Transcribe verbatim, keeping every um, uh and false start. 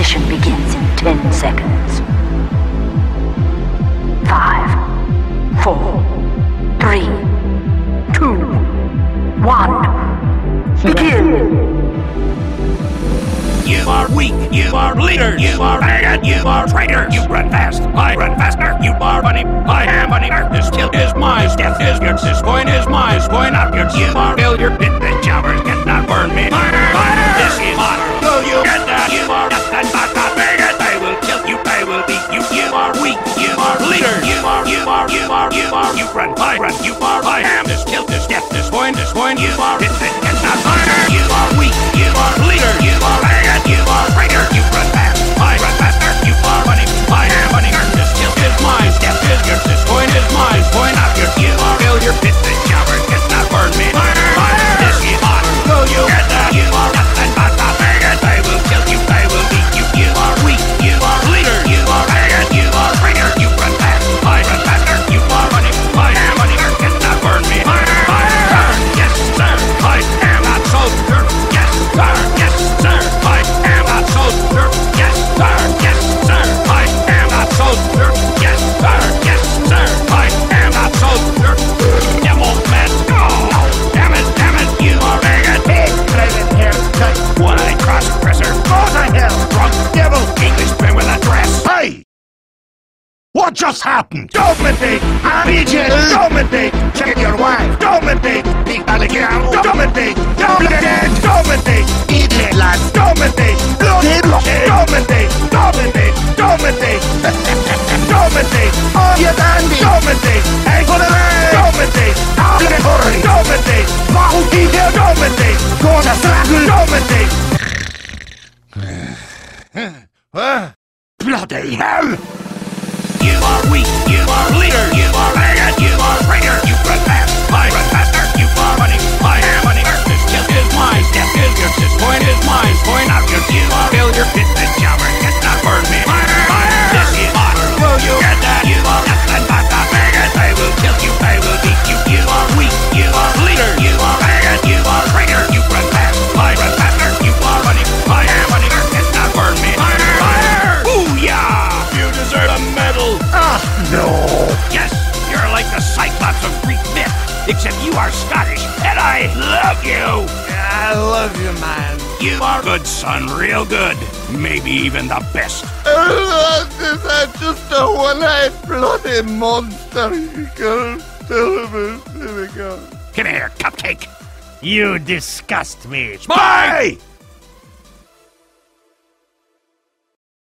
Ignition begins in ten seconds. Five, four, three, two, one. Begin! You are weak, you are leader, you are bad, you are traitor. You run fast, I run faster. You are funny, I am funny. This kill is mine, death is yours. This coin is mine, this coin not yours. You are failure, hit the jobbers, cannot burn me. Fire, fire, this is honor. Will you get that? You are nothing but a bigot. I will kill you, I will beat you. You are weak, you are leader. You are, you are, you are, you are. You run, I run, you are, I am. This kill, this death, this coin, this coin. You are hit the cannot fire. You are weak, you are leader. You are bad, you are traitor. You run fast, I run faster. You are running, I am running. This kill is mine, death is yours. This coin is mine, coin not yours. You are failure, hit the jobber, cannot burn me. Fire, fire, this is honor. Will you get that? You are nothing but a bigot. I will kill you, I will beat you. You are weak, you are leader. You are bad, you are traitor. You run fast, I run faster. You are running, I am running. Cannot burn me. Fire, fire, yes sir, I am a soldier. Yes sir, yes sir, I am a soldier. Yes sir, yes sir, I am a soldier. Yes sir, yes sir, I am a soldier. Devil man, go! Damn it, damn it, you are bigot. Hey, private haircut. One-eyed cross-dresser. Go to hell, Drunk devil, Englishman with a dress. Hey! What just happened? Dominate! Region! Dominate! Check your wife! Dominate! Big alligator! Dominate! Dominate! Dominate! Idiot lad! Dominate! Bloody bloody! Dominate! Dominate! Dominate! Dominate! Oh, you dandy! Dominate! Hey, for the man! Dominate! Bloody hurry! Dominate! Monkey here! Dominate! Go to struggle! Dominate! Bloody hell! You are weak, you are leader, you are bad, you are traitor. You run fast, I run faster. You are running, I am running. This kill is mine, death is yours. This coin is mine, coin not yours. You are failure, hit the jobber, cannot burn me. Fire, fire, this is honor. Will you get that? You are nothing but a bigot. I will kill you, I will beat you. You are weak, you are leader, you are bad, you are traitor. You run fast, I run faster. You are running, I am running. Cannot burn me. Fire, fire, booyah! You deserve a medal. Ah, no! Yes, you're like the Cyclops of Greek myth, except you are Scottish, and I love you! I love you, man. You are good, son, real good. Maybe even the best. Is that just a one-eyed bloody monster? You can't tell him. Come here, cupcake. You disgust me. Spy!